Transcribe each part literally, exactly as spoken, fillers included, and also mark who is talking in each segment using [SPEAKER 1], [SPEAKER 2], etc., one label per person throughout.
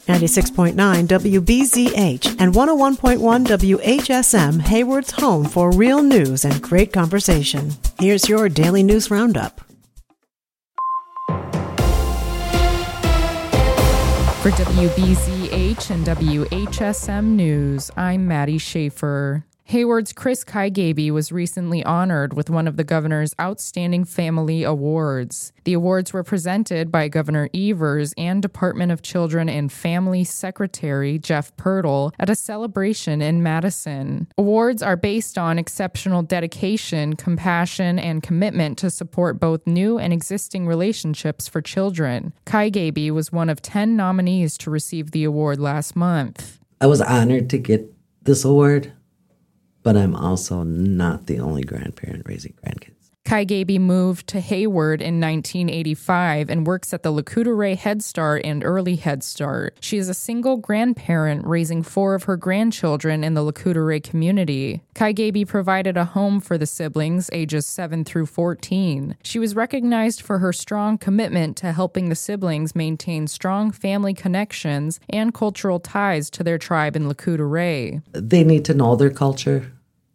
[SPEAKER 1] ninety-six point nine W B Z H and one oh one point one W H S M, Hayward's home for real news and great conversation. Here's your daily news roundup.
[SPEAKER 2] For W B Z H and W H S M News, I'm Maddie Schaefer. Hayward's Chris Kygaby was recently honored with one of the governor's Outstanding Family Awards. The awards were presented by Governor Evers and Department of Children and Family Secretary Jeff Pirtle at a celebration in Madison. Awards are based on exceptional dedication, compassion, and commitment to support both new and existing relationships for children. Kygaby was one of ten nominees to receive the award last month.
[SPEAKER 3] I was honored to get this award, but I'm also not the only grandparent raising grandkids.
[SPEAKER 2] Kygaby moved to Hayward in nineteen eighty-five and works at the Lecouderay Head Start and Early Head Start. She is a single grandparent raising four of her grandchildren in the Lecouderay community. Kygaby provided a home for the siblings ages seven through fourteen. She was recognized for her strong commitment to helping the siblings maintain strong family connections and cultural ties to their tribe in Lecouderay.
[SPEAKER 3] They need to know their culture.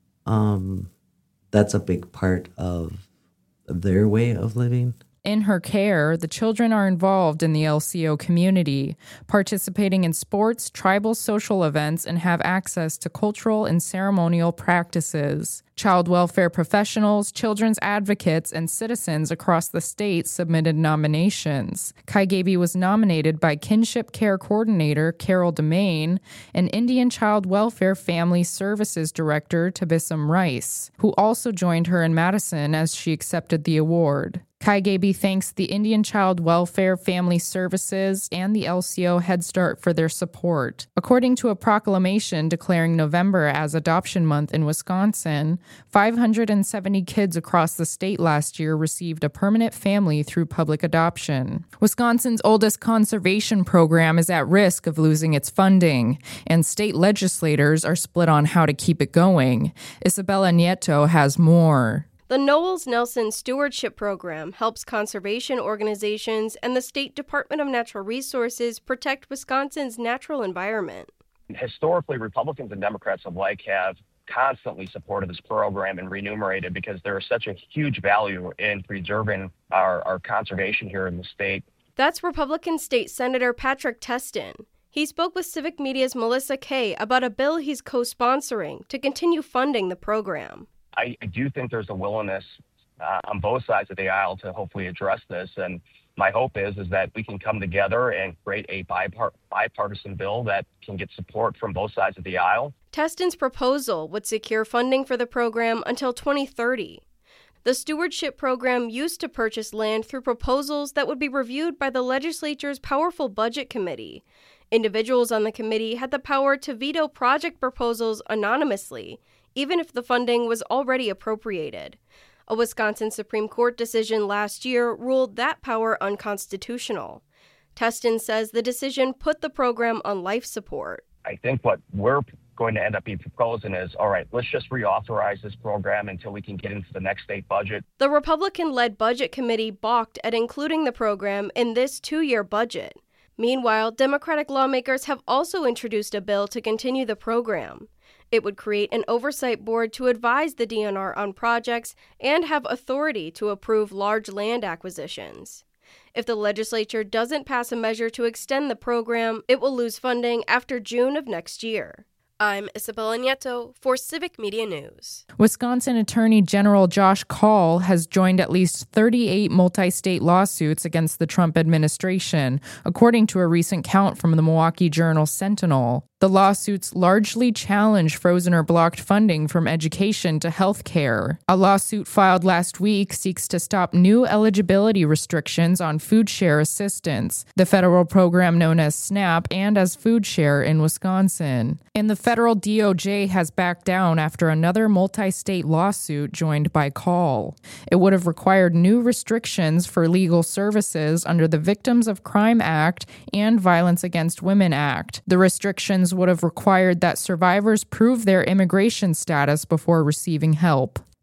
[SPEAKER 3] Um, that's a big part of their way of living.
[SPEAKER 2] In her care, the children are involved in the L C O community, participating in sports, tribal social events, and have access to cultural and ceremonial practices. Child welfare professionals, children's advocates, and citizens across the state submitted nominations. Kygaby was nominated by Kinship Care Coordinator Carol DeMaine and Indian Child Welfare Family Services Director Tabissum Rice, who also joined her in Madison as she accepted the award. Kygaby thanks the Indian Child Welfare Family Services and the L C O Head Start for their support. According to a proclamation declaring November as Adoption Month in Wisconsin, five hundred seventy kids across the state last year received a permanent family through public adoption. Wisconsin's oldest conservation program is at risk of losing its funding, and state legislators are split on how to keep it going. Isabella Nieto has more.
[SPEAKER 4] The Knowles-Nelson Stewardship Program helps conservation organizations and the State Department of Natural Resources protect Wisconsin's natural environment.
[SPEAKER 5] Historically, Republicans and Democrats alike have constantly supported this program and remunerated because there is such a huge value in preserving our, our conservation here in the state.
[SPEAKER 4] That's Republican State Senator Patrick Testin. He spoke with Civic Media's Melissa Kay about a bill he's co-sponsoring to continue funding the program.
[SPEAKER 5] I, I do think there's a willingness uh, on both sides of the aisle to hopefully address this. And my hope is, is that we can come together and create a bipart- bipartisan bill that can get support from both sides of the aisle.
[SPEAKER 4] Testin's proposal would secure funding for the program until twenty thirty. The stewardship program used to purchase land through proposals that would be reviewed by the legislature's powerful budget committee. Individuals on the committee had the power to veto project proposals anonymously, even if the funding was already appropriated. A Wisconsin Supreme Court decision last year ruled that power unconstitutional. Testin says the decision put the program on life support.
[SPEAKER 5] I think what we're going to end up being proposing is, all right, let's just reauthorize this program until we can get into the next state budget.
[SPEAKER 4] The Republican-led budget committee balked at including the program in this two-year budget. Meanwhile, Democratic lawmakers have also introduced a bill to continue the program. It would create an oversight board to advise the D N R on projects and have authority to approve large land acquisitions. If the legislature doesn't pass a measure to extend the program, it will lose funding after June of next year. I'm Isabella Nieto for Civic Media News.
[SPEAKER 2] Wisconsin Attorney General Josh Kaul has joined at least thirty-eight multi-state lawsuits against the Trump administration, according to a recent count from the Milwaukee Journal-Sentinel. The lawsuits largely challenge frozen or blocked funding from education to health care. A lawsuit filed last week seeks to stop new eligibility restrictions on food share assistance, the federal program known as SNAP and as Food Share in Wisconsin. And the federal D O J has backed down after another multi-state lawsuit joined by Kaul. It would have required new restrictions for legal services under the Victims of Crime Act and Violence Against Women Act. The restrictions would have required that survivors prove their immigration status before receiving help.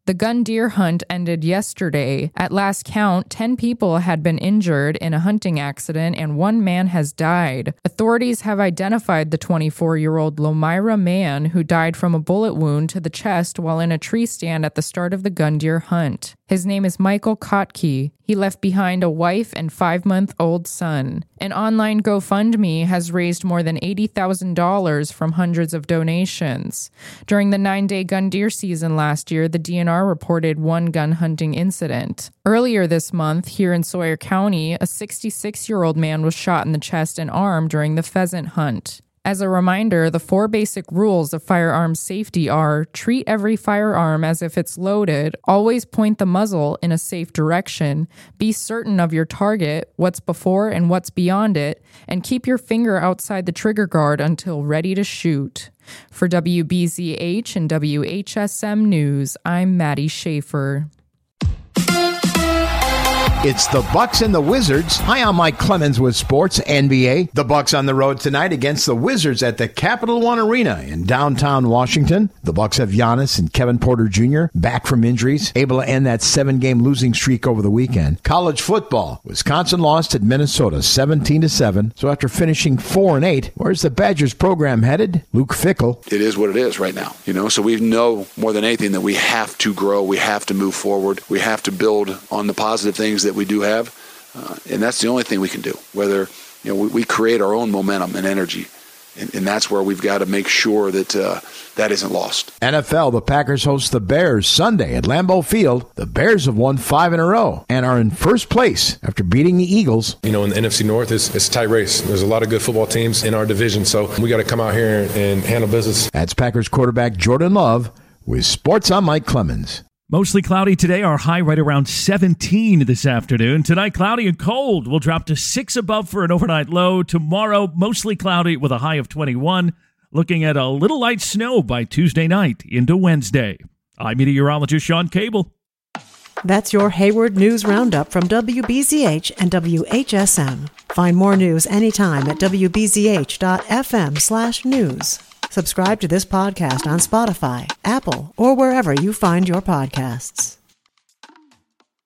[SPEAKER 2] The gun deer hunt ended yesterday. At last count, ten people had been injured in a hunting accident and one man has died. Authorities have identified the twenty-four-year-old Lomira man who died from a bullet wound to the chest while in a tree stand at the start of the gun deer hunt. His name is Michael Kotke. He left behind a wife and five-month-old son. An online GoFundMe has raised more than eighty thousand dollars from hundreds of donations. During the nine-day gun deer season last year, the D N R reported one gun hunting incident. Earlier this month, here in Sawyer County, a sixty-six-year-old man was shot in the chest and arm during the pheasant hunt. As a reminder, the four basic rules of firearm safety are: treat every firearm as if it's loaded, always point the muzzle in a safe direction, be certain of your target, what's before and what's beyond it, and keep your finger outside the trigger guard until ready to shoot. For W B Z H and W H S M News, I'm Maddie Schaefer.
[SPEAKER 6] It's the Bucks and the Wizards. Hi, I'm Mike Clemens with Sports N B A. The Bucks on the road tonight against the Wizards at the Capital One Arena in downtown Washington. The Bucks have Giannis and Kevin Porter Junior back from injuries, able to end that seven-game losing streak over the weekend. College football. Wisconsin lost at Minnesota seventeen to seven. So after finishing four and eight, where's the Badgers program headed? Luke Fickell.
[SPEAKER 7] It is what it is right now. You know, so we know more than anything that we have to grow, we have to move forward, we have to build on the positive things that we do have, uh, and that's the only thing we can do. Whether, you know, we, we create our own momentum and energy, and, and that's where we've got to make sure that uh, that isn't lost.
[SPEAKER 6] N F L, the Packers host the Bears Sunday at Lambeau Field. The Bears have won five in a row and are in first place after beating the Eagles.
[SPEAKER 8] You know, in the N F C North, it's, it's a tight race. There's a lot of good football teams in our division, so we got to come out here and, and handle business.
[SPEAKER 6] That's Packers quarterback Jordan Love with Sports. I'm Mike Clemens.
[SPEAKER 9] Mostly cloudy today, our high right around seventeen this afternoon. Tonight, cloudy and cold. We'll drop to six above for an overnight low. Tomorrow, mostly cloudy with a high of twenty-one. Looking at a little light snow by Tuesday night into Wednesday. I'm meteorologist Sean Cable.
[SPEAKER 1] That's your Hayward News Roundup from W B Z H and W H S M. Find more news anytime at W B Z H dot F M slash news. Subscribe to this podcast on Spotify, Apple, or wherever you find your podcasts.